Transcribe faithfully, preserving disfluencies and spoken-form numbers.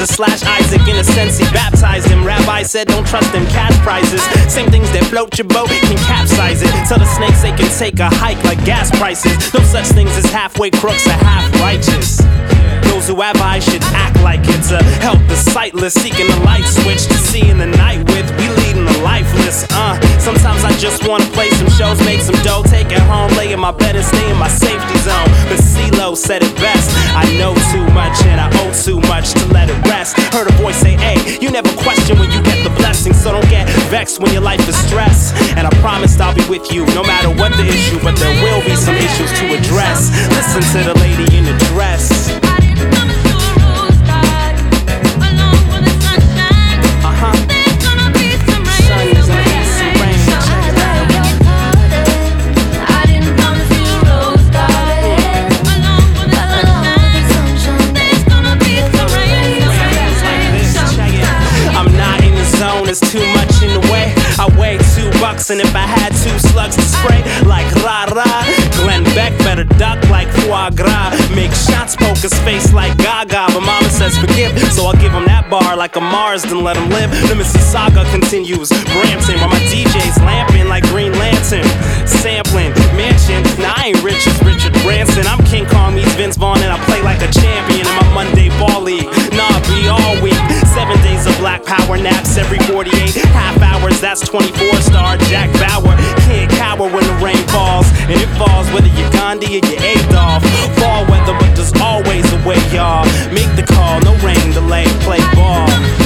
Isaac slash Isaac. In a sense, he baptized him. Rabbi said, don't trust them cash prizes. Same things that float your boat can capsize it. Tell the snakes they can take a hike like gas prices. No such things as halfway crooks or half righteous. Those who have eyes should act like it's a help the sightless, seeking the light switch to see in the night with. We leading the lifeless. Uh, sometimes I just wanna play some shows, make some dough, take it home, lay in my bed and stay in my safety zone. But CeeLo said it best. I know too much and I owe too much to let it rest. Heard a voice say, hey, you never question when you get the blessing, so don't get vexed when your life is stressed. And I promised I'll be with you no matter what the issue, but there will be some issues to address. Listen to the lady in the dress. There's too much in the way. I weigh two bucks, and if I had two slugs to spray like rah-rah, Glenn Beck better duck like foie gras. Make shots, poke his face like Gaga, but mama says forgive, so I'll give him that bar like a Mars, then let him live. The Mississauga continues, Brampton, while my D J's lamping like Green Lantern. Sampling, mansion, now I ain't rich as Richard Branson. I'm King Kong meets Vince Vaughn, and I play like a champion in my Monday ball league. Nah, be all week. Seven days of black power naps every forty-eight half hours, that's twenty-four star Jack Bauer. Can't cower when the rain falls, and it falls whether you're Gandhi or you're Adolf. Fall weather, but there's always a way, y'all. Make the call, no rain delay, play ball.